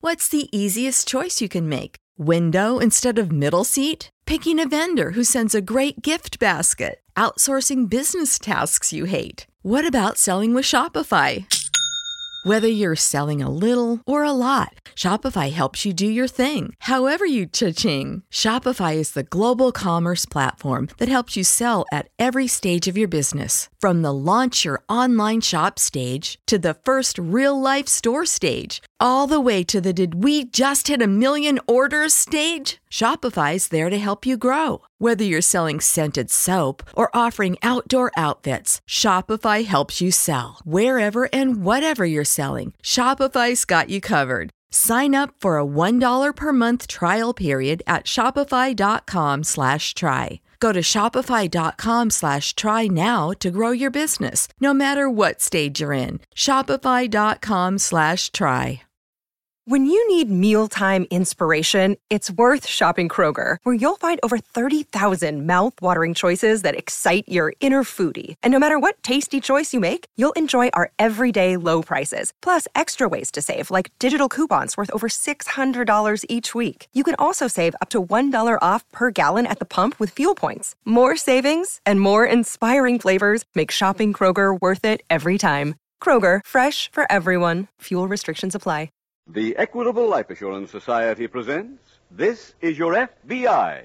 What's the easiest choice you can make? Window instead of middle seat? Picking a vendor who sends a great gift basket? Outsourcing business tasks you hate? What about selling with Shopify? Whether you're selling a little or a lot, Shopify helps you do your thing, however you cha-ching. Shopify is the global commerce platform that helps you sell at every stage of your business. From the launch your online shop stage to the first real-life store stage, all the way to the did we just hit a million orders stage. Shopify's there to help you grow. Whether you're selling scented soap or offering outdoor outfits, Shopify helps you sell. Wherever and whatever you're selling, Shopify's got you covered. Sign up for a $1 per month trial period at shopify.com/try. Go to shopify.com/try now to grow your business, no matter what stage you're in. Shopify.com/try. When you need mealtime inspiration, it's worth shopping Kroger, where you'll find over 30,000 mouth-watering choices that excite your inner foodie. And no matter what tasty choice you make, you'll enjoy our everyday low prices, plus extra ways to save, like digital coupons worth over $600 each week. You can also save up to $1 off per gallon at the pump with fuel points. More savings and more inspiring flavors make shopping Kroger worth it every time. Kroger, fresh for everyone. Fuel restrictions apply. The Equitable Life Assurance Society presents This Is Your FBI.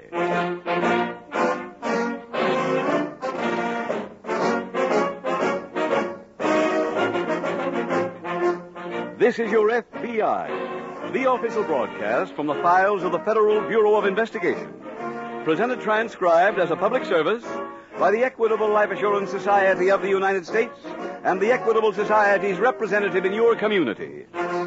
This is Your FBI, the official broadcast from the files of the Federal Bureau of Investigation. Presented transcribed as a public service by the Equitable Life Assurance Society of the United States and the Equitable Society's representative in your community.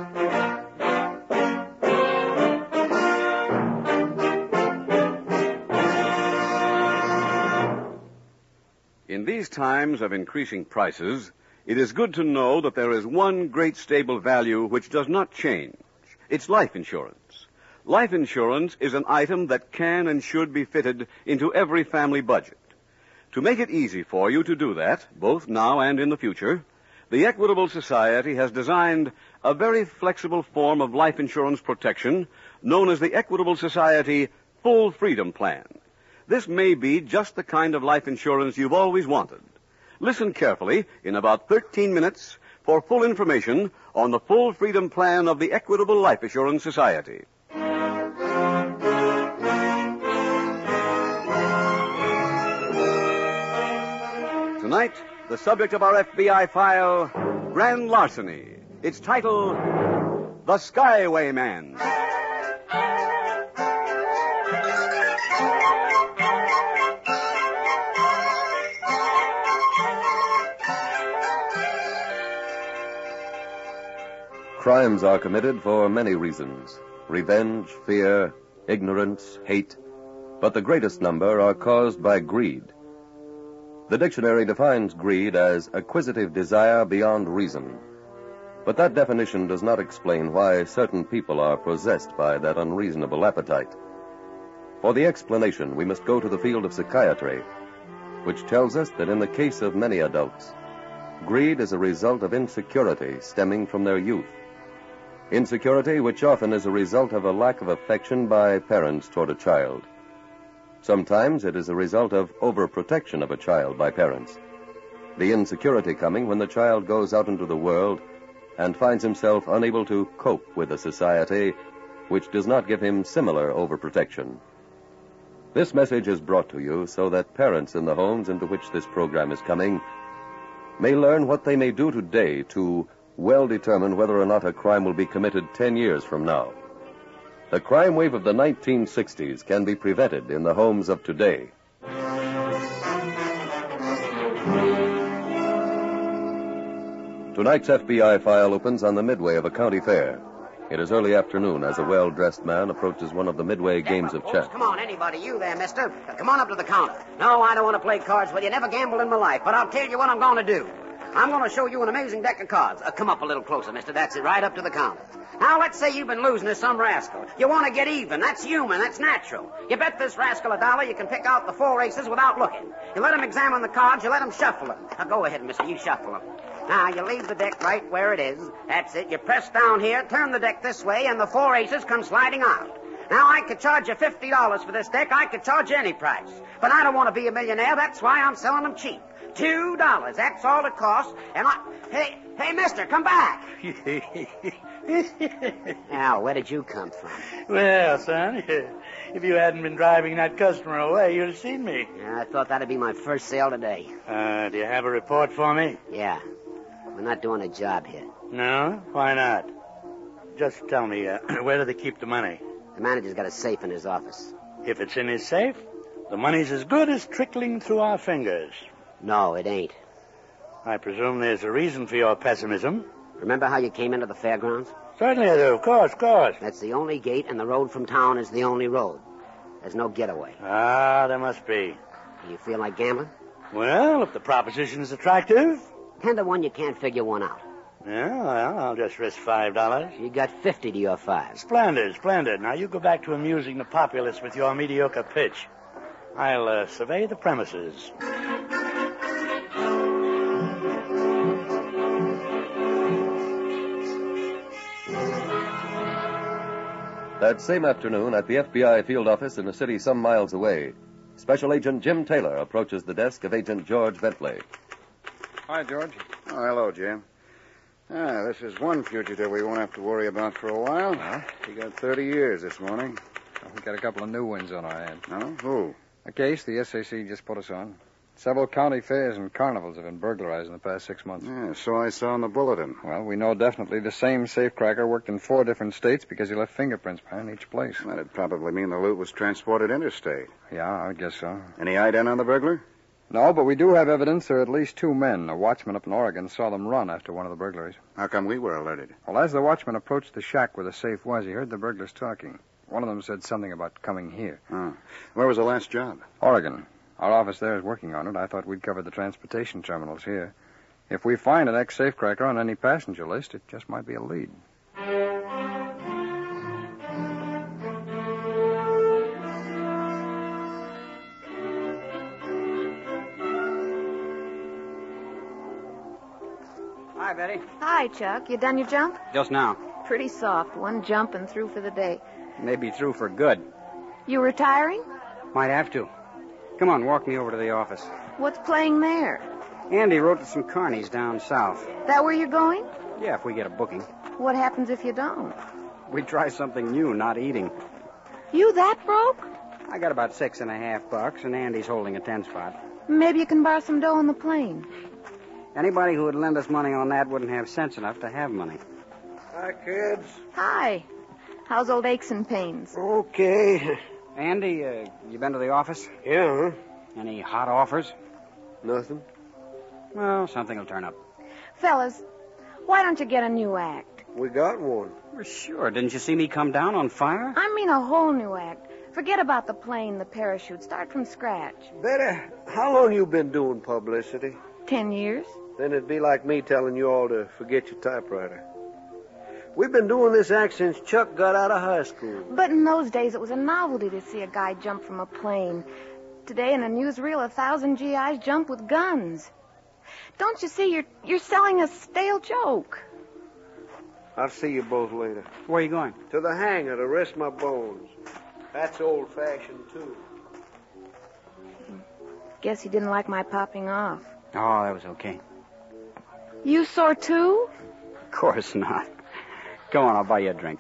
In these times of increasing prices, it is good to know that there is one great stable value which does not change. It's life insurance. Life insurance is an item that can and should be fitted into every family budget. To make it easy for you to do that, both now and in the future, the Equitable Society has designed a very flexible form of life insurance protection known as the Equitable Society Full Freedom Plan. This may be just the kind of life insurance you've always wanted. Listen carefully in about 13 minutes for full information on the Full Freedom Plan of the Equitable Life Assurance Society. Tonight, the subject of our FBI file, Grand Larceny. Its title, The Skywayman. Crimes are committed for many reasons: revenge, fear, ignorance, hate. But the greatest number are caused by greed. The dictionary defines greed as acquisitive desire beyond reason. But that definition does not explain why certain people are possessed by that unreasonable appetite. For the explanation, we must go to the field of psychiatry, which tells us that in the case of many adults, greed is a result of insecurity stemming from their youth. Insecurity which often is a result of a lack of affection by parents toward a child. Sometimes it is a result of overprotection of a child by parents. The insecurity coming when the child goes out into the world and finds himself unable to cope with a society which does not give him similar overprotection. This message is brought to you so that parents in the homes into which this program is coming may learn what they may do today to well determine whether or not a crime will be committed 10 years from now. The crime wave of the 1960s can be prevented in the homes of today. Tonight's FBI file opens on the midway of a county fair. It is early afternoon as a well-dressed man approaches one of the midway games of chess. Come on, anybody, you there, mister. Come on up to the counter. No, I don't want to play cards with you. Never gambled in my life, but I'll tell you what I'm going to do. I'm going to show you an amazing deck of cards. Come up a little closer, mister. That's it, right up to the counter. Now, let's say you've been losing to some rascal. You want to get even. That's human. That's natural. You bet this rascal $1, you can pick out the 4 aces without looking. You let him examine the cards. You let him shuffle them. Now, go ahead, mister. You shuffle them. Now, you leave the deck right where it is. That's it. You press down here, turn the deck this way, and the 4 aces come sliding out. Now, I could charge you $50 for this deck. I could charge you any price. But I don't want to be a millionaire. That's why I'm selling them cheap. $2. That's all it costs. And Hey, mister, come back. Al, where did you come from? Well, son, if you hadn't been driving that customer away, you'd have seen me. Yeah, I thought that'd be my first sale today. Do you have a report for me? Yeah. We're not doing a job here. No? Why not? Just tell me, where do they keep the money? The manager's got a safe in his office. If it's in his safe, the money's as good as trickling through our fingers. No, it ain't. I presume there's a reason for your pessimism. Remember how you came into the fairgrounds? Certainly I do. Of course. That's the only gate, and the road from town is the only road. There's no getaway. Ah, there must be. Do you feel like gambling? Well, if the proposition is attractive. 10 to 1, you can't figure one out. Yeah, well, I'll just risk $5. You got 50 to your 5. Splendid. Now, you go back to amusing the populace with your mediocre pitch. I'll survey the premises. That same afternoon, at the FBI field office in a city some miles away, Special Agent Jim Taylor approaches the desk of Agent George Bentley. Hi, George. Oh, hello, Jim. This is one fugitive we won't have to worry about for a while. Huh? He got 30 years this morning. We got a couple of new ones on our hands. No? Who? A case the SAC just put us on. Several county fairs and carnivals have been burglarized in the past 6 months. Yeah, so I saw in the bulletin. Well, we know definitely the same safecracker worked in 4 different states because he left fingerprints behind each place. That'd probably mean the loot was transported interstate. Yeah, I guess so. Any ident on the burglar? No, but we do have evidence there are at least 2 men. A watchman up in Oregon saw them run after one of the burglaries. How come we were alerted? Well, as the watchman approached the shack where the safe was, he heard the burglars talking. One of them said something about coming here. Oh. Where was the last job? Oregon. Our office there is working on it. I thought we'd cover the transportation terminals here. If we find an ex-safecracker on any passenger list, it just might be a lead. Hi, Betty. Hi, Chuck. You done your jump? Just now. Pretty soft. 1 jump and through for the day. Maybe through for good. You retiring? Might have to. Come on, walk me over to the office. What's playing there? Andy wrote to some carnies down south. That where you're going? Yeah, if we get a booking. What happens if you don't? We try something new, not eating. You that broke? I got about $6.50, and Andy's holding a 10 spot. Maybe you can borrow some dough on the plane. Anybody who would lend us money on that wouldn't have sense enough to have money. Hi, kids. Hi. How's old aches and pains? Okay. Andy, you been to the office? Yeah, Any hot offers? Nothing. Well, something will turn up. Fellas, why don't you get a new act? We got one. Well, sure. Didn't you see me come down on fire? I mean a whole new act. Forget about the plane, the parachute. Start from scratch. Betty, how long you been doing publicity? 10 years. Then it'd be like me telling you all to forget your typewriter. We've been doing this act since Chuck got out of high school. But in those days, it was a novelty to see a guy jump from a plane. Today, in a newsreel, 1,000 GIs jump with guns. Don't you see, you're selling a stale joke. I'll see you both later. Where are you going? To the hangar to rest my bones. That's old-fashioned, too. Guess he didn't like my popping off. Oh, that was okay. You sore, too? Of course not. Go on, I'll buy you a drink.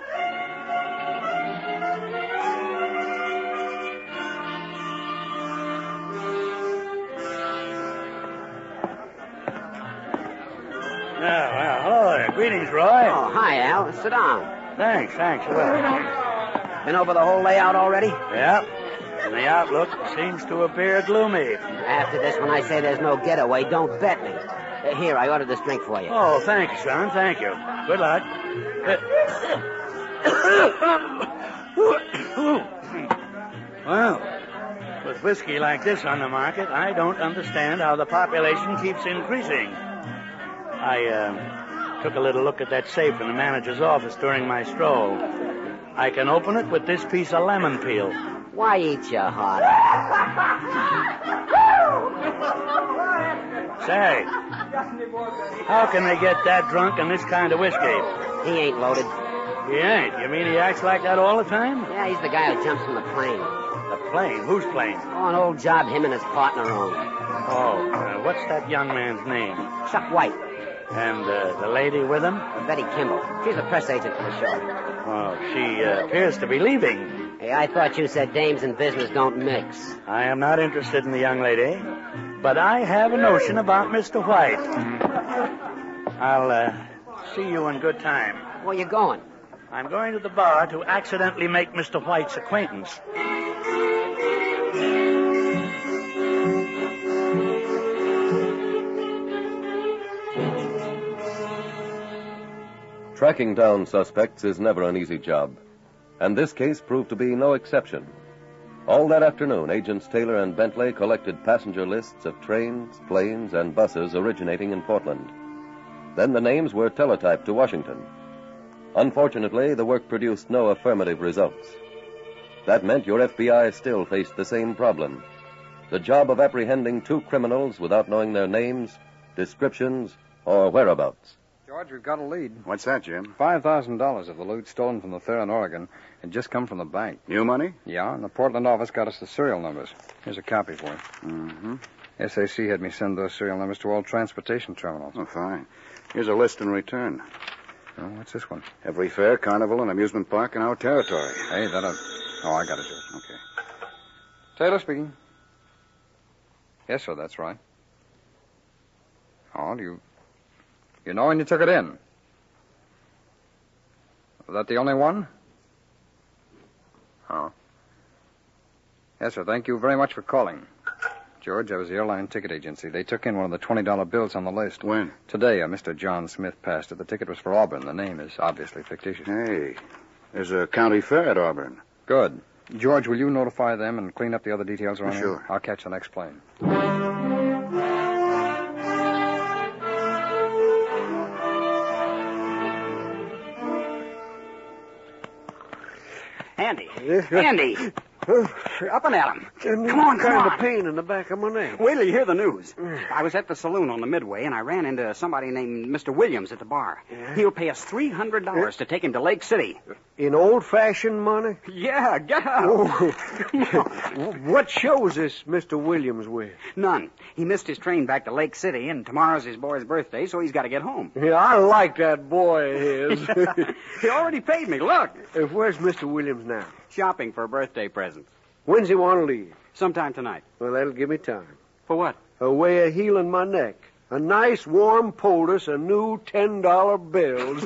Well, hello there. Greetings, Roy. Oh, hi, Al. Sit down. Thanks. Been over the whole layout already? Yep. And the outlook seems to appear gloomy. After this, when I say there's no getaway, don't bet me. Here, I ordered this drink for you. Oh, thank you, son. Thank you. Good luck. Well, with whiskey like this on the market, I don't understand how the population keeps increasing. I took a little look at that safe in the manager's office during my stroll. I can open it with this piece of lemon peel. Why eat your heart? Say, How can they get that drunk on this kind of whiskey? He ain't loaded. He ain't. You mean he acts like that all the time? Yeah, he's the guy who jumps from the plane. The plane? Whose plane? Oh, an old job him and his partner own. Oh, what's that young man's name? Chuck White. And the lady with him? Betty Kimball. She's the press agent for the show. Oh, she appears to be leaving. Hey, I thought you said dames and business don't mix. I am not interested in the young lady, but I have a notion about Mr. White. I'll see you in good time. Where you going? I'm going to the bar to accidentally make Mr. White's acquaintance. Tracking down suspects is never an easy job, and this case proved to be no exception. All that afternoon, Agents Taylor and Bentley collected passenger lists of trains, planes, and buses originating in Portland. Then the names were teletyped to Washington. Unfortunately, the work produced no affirmative results. That meant your FBI still faced the same problem: the job of apprehending two criminals without knowing their names, descriptions, or whereabouts. George, we've got a lead. What's that, Jim? $5,000 of the loot stolen from the fair in Oregon had just come from the bank. New money? Yeah, and the Portland office got us the serial numbers. Here's a copy for you. Mm-hmm. SAC had me send those serial numbers to all transportation terminals. Oh, fine. Here's a list in return. Oh, what's this one? Every fair, carnival, and amusement park in our territory. Hey, that'll... Oh, I got it, George. Okay. Taylor speaking. Yes, sir, that's right. Oh, you know when you took it in? Was that the only one? Oh. Yes, sir, thank you very much for calling. George, I was the airline ticket agency. They took in one of the $20 bills on the list. When? Today, Mr. John Smith passed it. The ticket was for Auburn. The name is obviously fictitious. Hey, there's a county fair at Auburn. Good. George, will you notify them and clean up the other details around here? Sure. I'll catch the next plane. Andy. Andy. Up and at him. Come on. Kind of pain in the back of my neck. Wait till you hear the news. I was at the saloon on the Midway, and I ran into somebody named Mr. Williams at the bar. Yeah? He'll pay us $300 to take him to Lake City. In old-fashioned money? Yeah, get out. Oh. Come on. What show is this Mr. Williams with? None. He missed his train back to Lake City, and tomorrow's his boy's birthday, so he's got to get home. Yeah, I like that boy of his. He already paid me. Look. Where's Mr. Williams now? Shopping for a birthday present. When's he want to leave? Sometime tonight. Well, that'll give me time. For what? A way of healing my neck. A nice warm poultice of new $10 bills.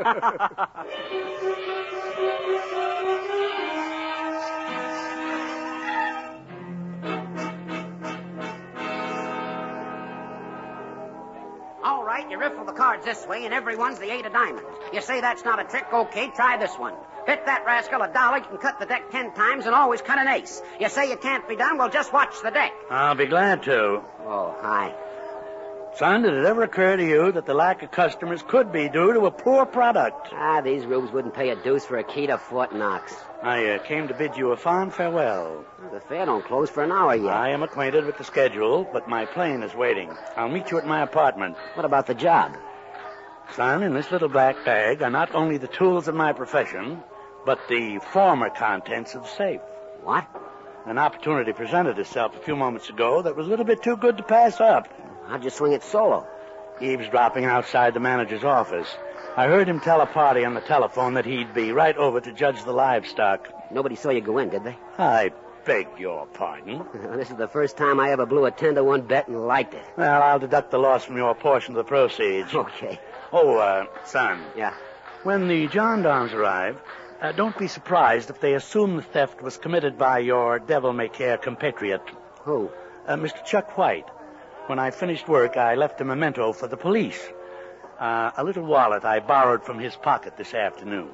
All right, you riffle the cards this way, and everyone's the 8 of diamonds. You say that's not a trick? Okay, try this one. Bet that rascal $1, you can cut the deck 10 times and always cut an ace. You say it can't be done? Well, just watch the deck. I'll be glad to. Oh, hi. Son, did it ever occur to you that the lack of customers could be due to a poor product? These rubes wouldn't pay a deuce for a key to Fort Knox. I came to bid you a fond farewell. The fair don't close for an hour yet. I am acquainted with the schedule, but my plane is waiting. I'll meet you at my apartment. What about the job? Son, in this little black bag are not only the tools of my profession, but the former contents of the safe. What? An opportunity presented itself a few moments ago that was a little bit too good to pass up. How'd you swing it solo? Eavesdropping outside the manager's office. I heard him tell a party on the telephone that he'd be right over to judge the livestock. Nobody saw you go in, did they? I beg your pardon. This is the first time I ever blew a 10-to-1 bet and liked it. Well, I'll deduct the loss from your portion of the proceeds. Okay. Oh, son. Yeah? When the gendarmes arrive, don't be surprised if they assume the theft was committed by your devil-may-care compatriot. Who? Mr. Chuck White. When I finished work, I left a memento for the police. A little wallet I borrowed from his pocket this afternoon.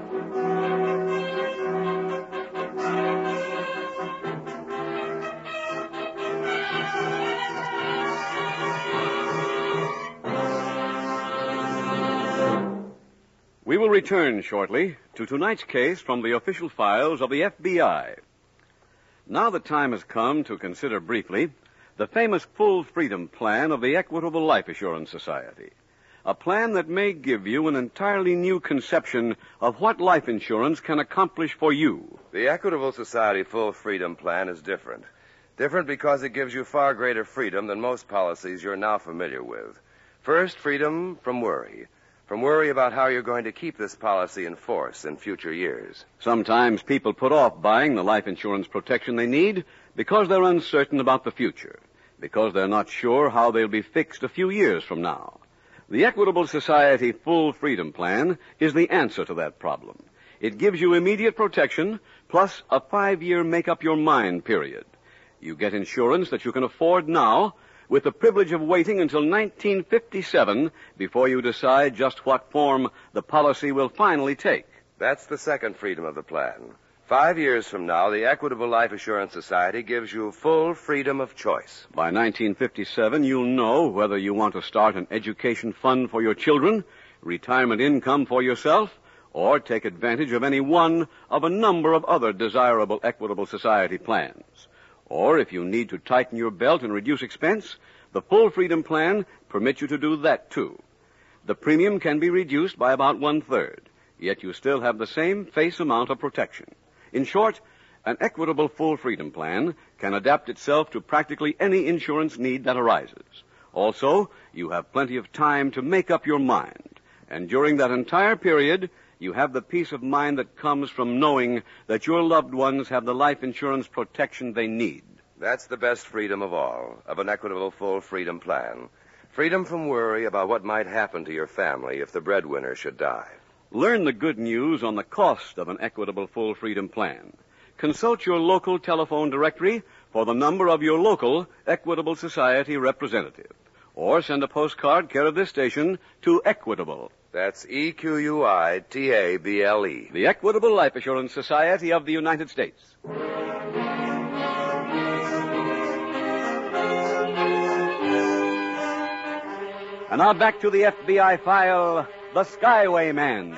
We will return shortly to tonight's case from the official files of the FBI. Now the time has come to consider briefly the famous Full Freedom Plan of the Equitable Life Assurance Society. A plan that may give you an entirely new conception of what life insurance can accomplish for you. The Equitable Society Full Freedom Plan is different. Different because it gives you far greater freedom than most policies you're now familiar with. First, freedom from worry. From worry about how you're going to keep this policy in force in future years. Sometimes people put off buying the life insurance protection they need because they're uncertain about the future, because they're not sure how they'll be fixed a few years from now. The Equitable Society Full Freedom Plan is the answer to that problem. It gives you immediate protection plus a 5-year make-up-your-mind period. You get insurance that you can afford now with the privilege of waiting until 1957 before you decide just what form the policy will finally take. That's the second freedom of the plan. 5 years from now, the Equitable Life Assurance Society gives you full freedom of choice. By 1957, you'll know whether you want to start an education fund for your children, retirement income for yourself, or take advantage of any one of a number of other desirable Equitable Society plans. Or if you need to tighten your belt and reduce expense, the Full Freedom Plan permits you to do that, too. The premium can be reduced by about 1/3, yet you still have the same face amount of protection. In short, an Equitable Full Freedom Plan can adapt itself to practically any insurance need that arises. Also, you have plenty of time to make up your mind. And during that entire period, you have the peace of mind that comes from knowing that your loved ones have the life insurance protection they need. That's the best freedom of all, of an Equitable Full Freedom Plan. Freedom from worry about what might happen to your family if the breadwinner should die. Learn the good news on the cost of an Equitable Full Freedom Plan. Consult your local telephone directory for the number of your local Equitable Society representative. Or send a postcard care of this station to Equitable. That's EQUITABLE. The Equitable Life Assurance Society of the United States. And now back to the FBI file, The Skyway Man.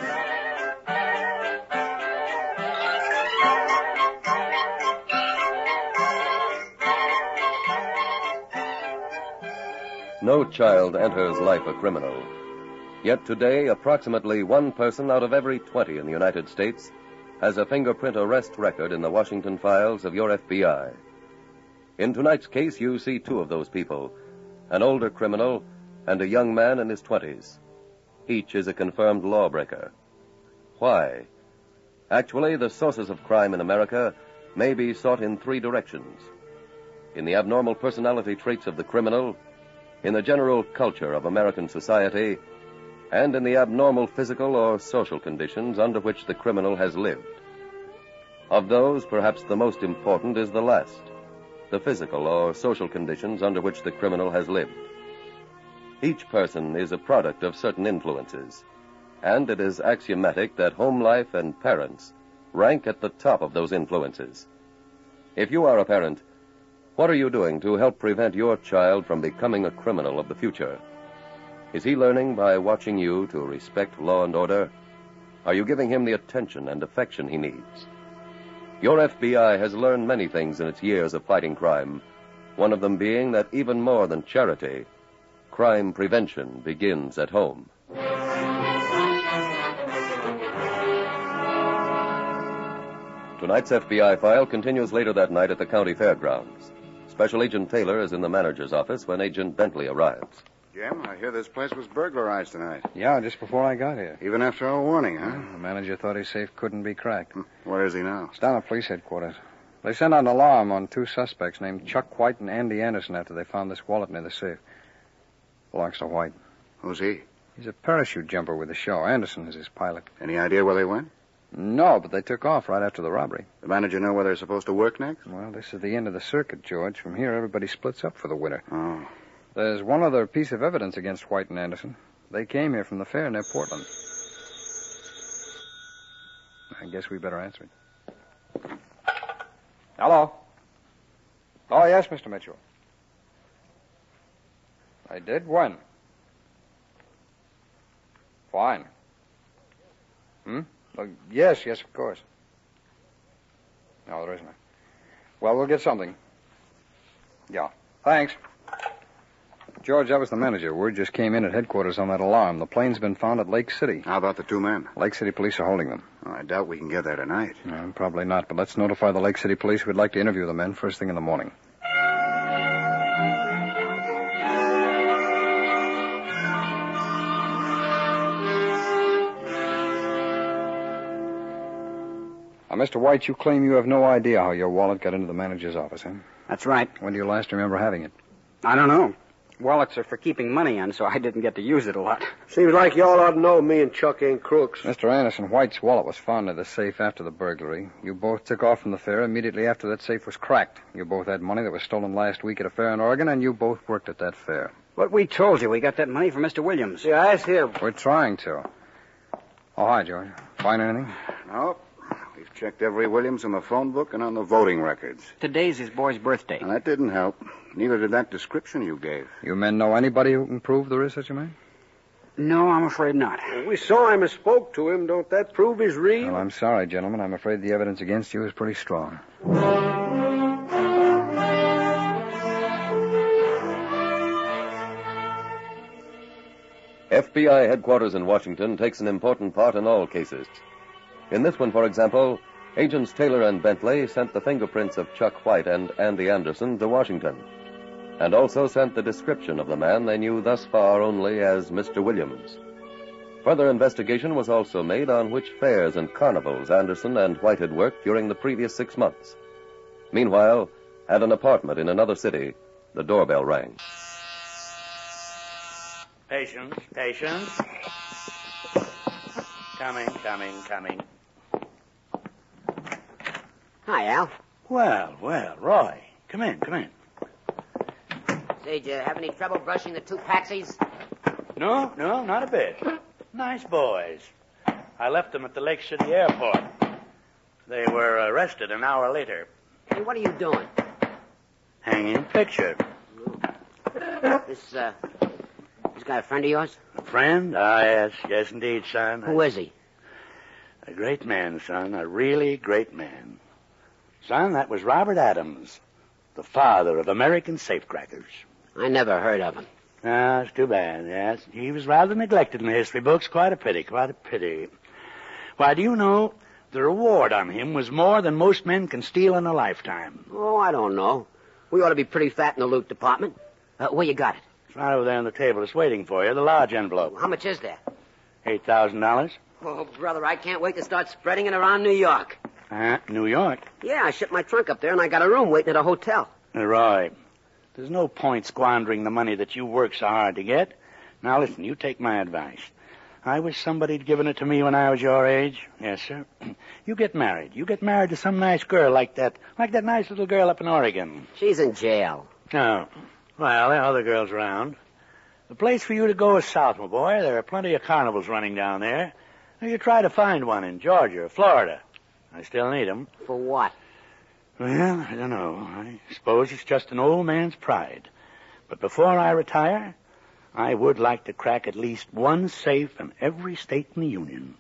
No child enters life a criminal. Yet today, approximately 1 person out of every 20 in the United States has a fingerprint arrest record in the Washington files of your FBI. In tonight's case, you see 2 of those people, an older criminal and a young man in his 20s. Each is a confirmed lawbreaker. Why? Actually, the sources of crime in America may be sought in 3 directions. In the abnormal personality traits of the criminal, in the general culture of American society, and in the abnormal physical or social conditions under which the criminal has lived. Of those, perhaps the most important is the last, the physical or social conditions under which the criminal has lived. Each person is a product of certain influences, and it is axiomatic that home life and parents rank at the top of those influences. If you are a parent, what are you doing to help prevent your child from becoming a criminal of the future? Is he learning by watching you to respect law and order? Are you giving him the attention and affection he needs? Your FBI has learned many things in its years of fighting crime, one of them being that even more than charity, crime prevention begins at home. Tonight's FBI file continues later that night at the county fairgrounds. Special Agent Taylor is in the manager's office when Agent Bentley arrives. Jim, I hear this place was burglarized tonight. Yeah, just before I got here. Even after our warning, huh? The manager thought his safe couldn't be cracked. Where is he now? It's down at police headquarters. They sent out an alarm on 2 suspects named Chuck White and Andy Anderson after they found this wallet near the safe. Belongs to White. Who's he? He's a parachute jumper with the show. Anderson is his pilot. Any idea where they went? No, but they took off right after the robbery. The manager know where they're supposed to work next? Well, this is the end of the circuit, George. From here, everybody splits up for the winter. Oh. There's one other piece of evidence against White and Anderson. They came here from the fair near Portland. I guess we better answer it. Hello? Oh, yes, Mr. Mitchell. I did? When? Fine. Yes, of course. No, there isn't. Well, we'll get something. Yeah. Thanks. George, that was the manager. Word just came in at headquarters on that alarm. The plane's been found at Lake City. How about the two men? Lake City police are holding them. Oh, I doubt we can get there tonight. No, probably not, but let's notify the Lake City police. We'd like to interview the men first thing in the morning. Now, Mr. White, you claim you have no idea how your wallet got into the manager's office, huh? That's right. When do you last remember having it? I don't know. Wallets are for keeping money in, so I didn't get to use it a lot. Seems like y'all ought to know me and Chuck ain't crooks. Mr. Anderson, White's wallet was found in the safe after the burglary. You both took off from the fair immediately after that safe was cracked. You both had money that was stolen last week at a fair in Oregon, and you both worked at that fair. But we told you we got that money from Mr. Williams. Yeah, ask him. We're trying to. Oh, hi, George. Find anything? No. We've checked every Williams in the phone book and on the voting records. Today's his boy's birthday. And that didn't help. Neither did that description you gave. You men know anybody who can prove there is such a man? No, I'm afraid not. We saw him and spoke to him. Don't that prove he's real? Well, I'm sorry, gentlemen. I'm afraid the evidence against you is pretty strong. FBI headquarters in Washington takes an important part in all cases. In this one, for example, Agents Taylor and Bentley sent the fingerprints of Chuck White and Andy Anderson to Washington, and also sent the description of the man they knew thus far only as Mr. Williams. Further investigation was also made on which fairs and carnivals Anderson and White had worked during the previous 6 months. Meanwhile, at an apartment in another city, the doorbell rang. Patience. Coming. Hi, Al. Well, Roy. Come in. Say, did you have any trouble brushing the two patsies? No, not a bit. Nice boys. I left them at the Lake City airport. They were arrested an hour later. Hey, what are you doing? Hanging picture. This guy a friend of yours? A friend? Ah, yes, indeed, son. Who is he? A great man, son. A really great man. Son, that was Robert Adams, the father of American safecrackers. I never heard of him. Ah, it's too bad, yes. He was rather neglected in the history books. Quite a pity. Why, do you know, the reward on him was more than most men can steal in a lifetime. Oh, I don't know. We ought to be pretty fat in the loot department. Where you got it? It's right over there on the table. It's waiting for you, the large envelope. How much is there? $8,000. Oh, brother, I can't wait to start spreading it around New York. New York? Yeah, I shipped my trunk up there, and I got a room waiting at a hotel. Right. There's no point squandering the money that you work so hard to get. Now, listen, you take my advice. I wish somebody'd given it to me when I was your age. Yes, sir. You get married. You get married to some nice girl like that nice little girl up in Oregon. She's in jail. No. Well, there are other girls around. The place for you to go is south, my boy. There are plenty of carnivals running down there. Now, you try to find one in Georgia or Florida. I still need 'em. For what? Well, I don't know. I suppose it's just an old man's pride. But before I retire, I would like to crack at least one safe in every state in the Union.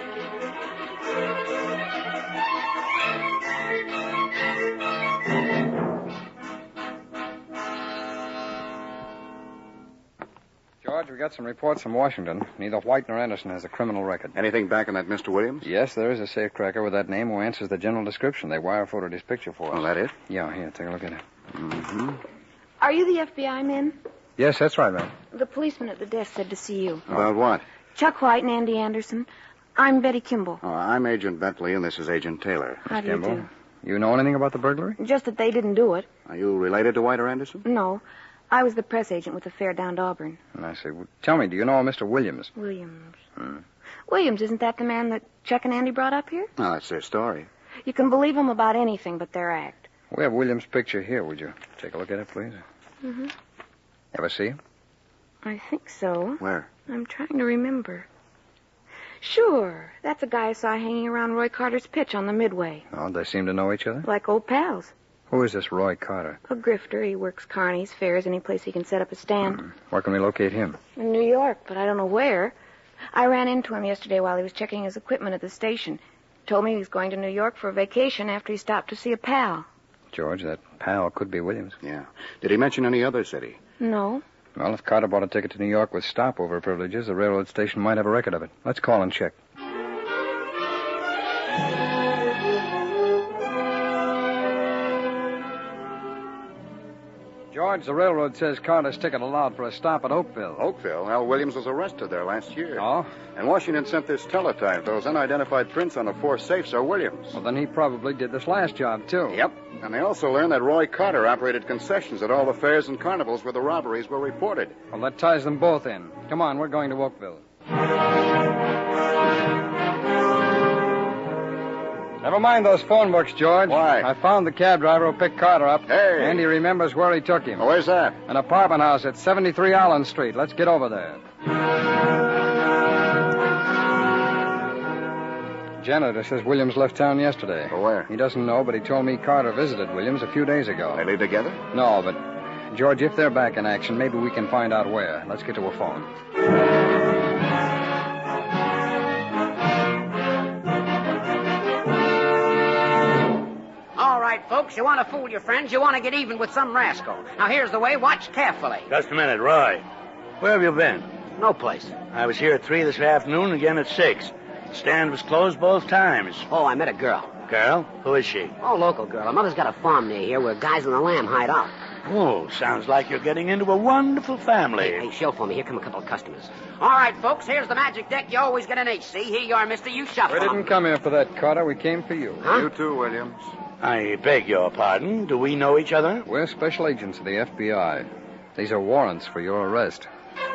George, we got some reports from Washington. Neither White nor Anderson has a criminal record. Anything back on that Mr. Williams? Yes, there is a safecracker with that name who answers the general description. They wire-photoed his picture for us. Oh, that it? Yeah, here, take a look at it. Mm-hmm. Are you the FBI men? Yes, that's right, ma'am. The policeman at the desk said to see you. About what? Chuck White and Andy Anderson. I'm Betty Kimball. Oh, I'm Agent Bentley, and this is Agent Taylor. How do you do? You know anything about the burglary? Just that they didn't do it. Are you related to White or Anderson? No. I was the press agent with the fair down to Auburn. And I say, well, tell me, do you know a Mr. Williams? Williams. Williams, isn't that the man that Chuck and Andy brought up here? No, that's their story. You can believe them about anything but their act. We have Williams' picture here. Would you take a look at it, please? Mm-hmm. Ever see him? I think so. Where? I'm trying to remember. Sure. That's a guy I saw hanging around Roy Carter's pitch on the Midway. Oh, they seem to know each other? Like old pals. Who is this Roy Carter? A grifter. He works carnies, fairs, any place he can set up a stand. Where can we locate him? In New York, but I don't know where. I ran into him yesterday while he was checking his equipment at the station. Told me he was going to New York for a vacation after he stopped to see a pal. George, that pal could be Williams. Yeah. Did he mention any other city? No. Well, if Carter bought a ticket to New York with stopover privileges, the railroad station might have a record of it. Let's call and check. George, the railroad says Carter's ticket allowed for a stop at Oakville. Oakville? Al Williams was arrested there last year. Oh? And Washington sent this teletype. Those unidentified prints on the 4 safes are Williams. Well, then he probably did this last job, too. Yep. And they also learned that Roy Carter operated concessions at all the fairs and carnivals where the robberies were reported. Well, that ties them both in. Come on, we're going to Oakville. Never mind those phone books, George. Why? I found the cab driver who picked Carter up. Hey! And he remembers where he took him. Oh, where's that? An apartment house at 73 Allen Street. Let's get over there. Janitor says Williams left town yesterday. For where? He doesn't know, but he told me Carter visited Williams a few days ago. They leave together? No, but, George, if they're back in action, maybe we can find out where. Let's get to a phone. All right, folks, you want to fool your friends, you want to get even with some rascal. Now, here's the way. Watch carefully. Just a minute, Roy. Where have you been? No place. I was here at 3 this afternoon, again at 6. The stand was closed both times. Oh, I met a girl. Girl? Who is she? Oh, local girl. Her mother's got a farm near here where Guys and the Lamb hide out. Oh, sounds like you're getting into a wonderful family. Hey, show for me. Here come a couple of customers. All right, folks, here's the magic deck. You always get an HC. Here you are, mister. You shop We for 'em. didn't come here for that, Carter. We came for you. Huh? You too, Williams. I beg your pardon. Do we know each other? We're special agents of the FBI. These are warrants for your arrest.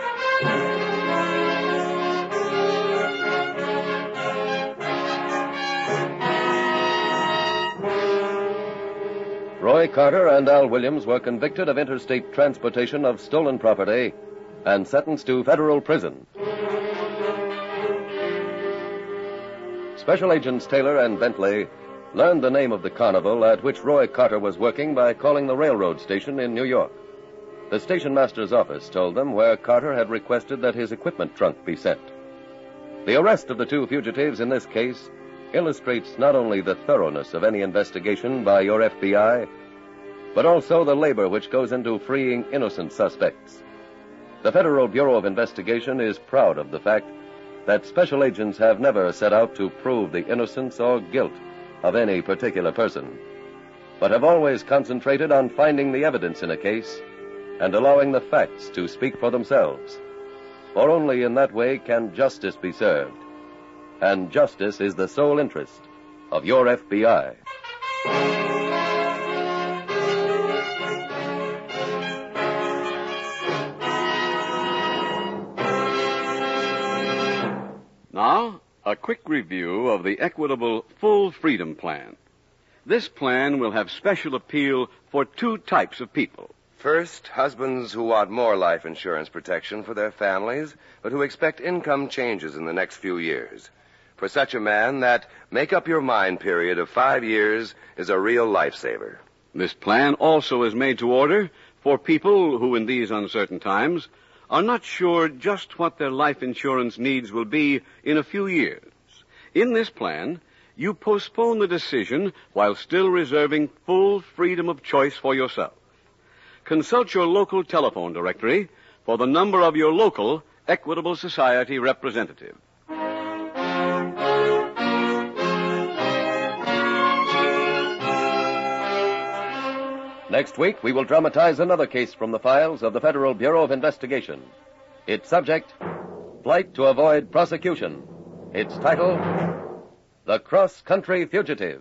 Roy Carter and Al Williams were convicted of interstate transportation of stolen property and sentenced to federal prison. Special Agents Taylor and Bentley learned the name of the carnival at which Roy Carter was working by calling the railroad station in New York. The station master's office told them where Carter had requested that his equipment trunk be sent. The arrest of the two fugitives in this case illustrates not only the thoroughness of any investigation by your FBI, but also the labor which goes into freeing innocent suspects. The Federal Bureau of Investigation is proud of the fact that special agents have never set out to prove the innocence or guilt of any particular person, but have always concentrated on finding the evidence in a case and allowing the facts to speak for themselves. For only in that way can justice be served. And justice is the sole interest of your FBI. Now, a quick review of the Equitable Full Freedom Plan. This plan will have special appeal for two types of people. First, husbands who want more life insurance protection for their families, but who expect income changes in the next few years. For such a man, that make-up-your-mind period of 5 years is a real lifesaver. This plan also is made to order for people who, in these uncertain times, are not sure just what their life insurance needs will be in a few years. In this plan, you postpone the decision while still reserving full freedom of choice for yourself. Consult your local telephone directory for the number of your local Equitable Society representative. Next week, we will dramatize another case from the files of the Federal Bureau of Investigation. Its subject, Flight to Avoid Prosecution. Its title, The Cross-Country Fugitive.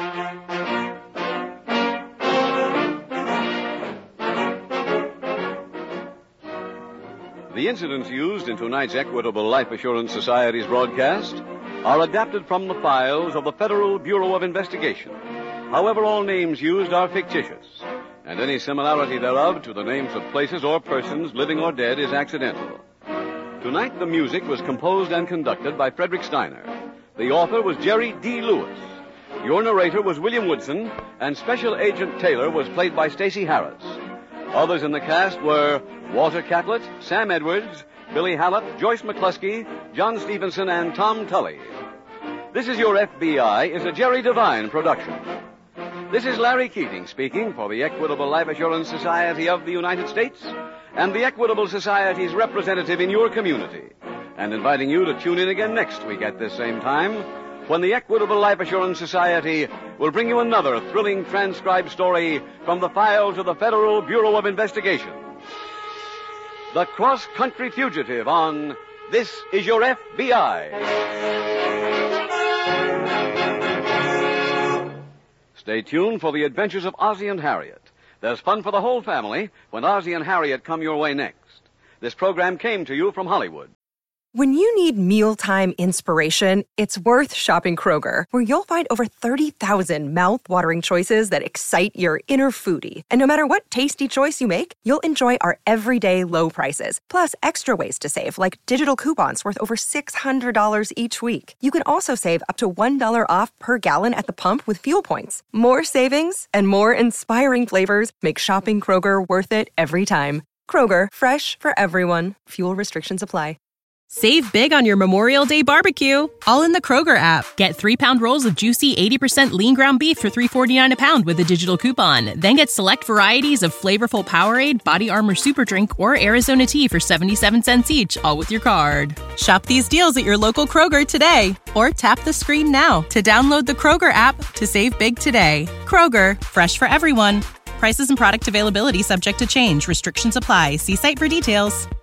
The incidents used in tonight's Equitable Life Assurance Society's broadcast are adapted from the files of the Federal Bureau of Investigation. However, all names used are fictitious, and any similarity thereof to the names of places or persons, living or dead, is accidental. Tonight, the music was composed and conducted by Frederick Steiner. The author was Jerry D. Lewis. Your narrator was William Woodson, and Special Agent Taylor was played by Stacey Harris. Others in the cast were Walter Catlett, Sam Edwards, Billy Hallett, Joyce McCluskey, John Stevenson, and Tom Tully. This Is Your FBI is a Jerry Devine production. This is Larry Keating speaking for the Equitable Life Assurance Society of the United States and the Equitable Society's representative in your community, and inviting you to tune in again next week at this same time when the Equitable Life Assurance Society will bring you another thrilling transcribed story from the files of the Federal Bureau of Investigation. The Cross-Country Fugitive on This Is Your FBI. Stay tuned for the adventures of Ozzie and Harriet. There's fun for the whole family when Ozzie and Harriet come your way next. This program came to you from Hollywood. When you need mealtime inspiration, it's worth shopping Kroger, where you'll find over 30,000 mouth-watering choices that excite your inner foodie. And no matter what tasty choice you make, you'll enjoy our everyday low prices, plus extra ways to save, like digital coupons worth over $600 each week. You can also save up to $1 off per gallon at the pump with fuel points. More savings and more inspiring flavors make shopping Kroger worth it every time. Kroger, fresh for everyone. Fuel restrictions apply. Save big on your Memorial Day barbecue, all in the Kroger app. Get 3-pound rolls of juicy 80% lean ground beef for $3.49 a pound with a digital coupon. Then get select varieties of flavorful Powerade, Body Armor Super Drink, or Arizona tea for 77 cents each, all with your card. Shop these deals at your local Kroger today, or tap the screen now to download the Kroger app to save big today. Kroger, fresh for everyone. Prices and product availability subject to change. Restrictions apply. See site for details.